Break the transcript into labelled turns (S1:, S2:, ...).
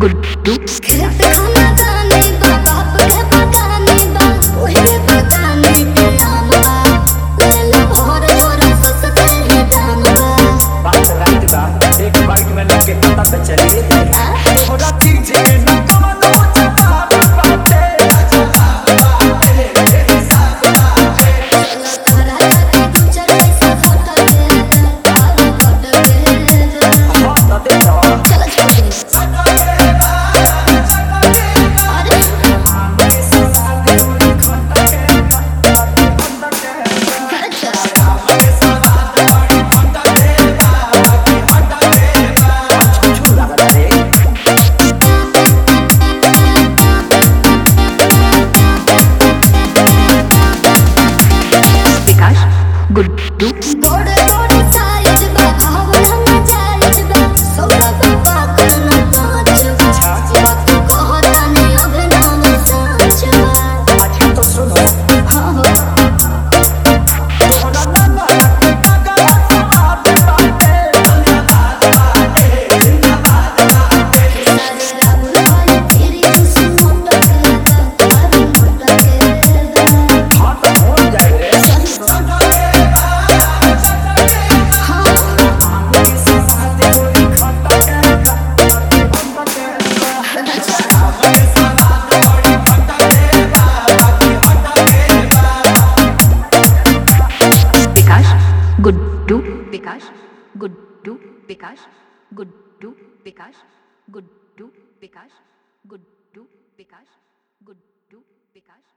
S1: गुड्डू
S2: खेत खाना गाने बा बाप के बगाने बा ओहे बगाने के नाम बा ले लो भोर भोर ससते ही दाम बा
S3: बात रात बा एक बाइक में लगे पता तो चले थोड़ा चीज में न कमनो जवाब बाते
S2: तोरा के दू चार पैसा फोटो दे आलू फोटो दे
S3: हाँ दे दो
S2: चल छोड़ी अरे
S3: आगे से साथ थोड़ी खंडा के
S2: अच्छा
S3: छू लगा रे
S1: विकास गुड्डू
S2: गोड़ गोड़ साइज बा भावड़ हम जायज बा सोला बाबा करना पाँच बा बात कहता ने अभिनव सांच बा
S3: अच्छा तो सुनो
S2: हाँ हो
S3: थोड़ा ना ना लगा स्वाद बाते
S2: सारे राहुल भाई तेरी उस मोटा के अभी मोटा के
S3: हाँ तो हो जाए रे
S2: हाँ
S3: आगे से साथ थोड़ी खंडा
S1: विकास गुड्डू विकास गुड्डू विकास गुड्डू विकास गुड्डू विकास गुड्डू विकास गुड्डू विकास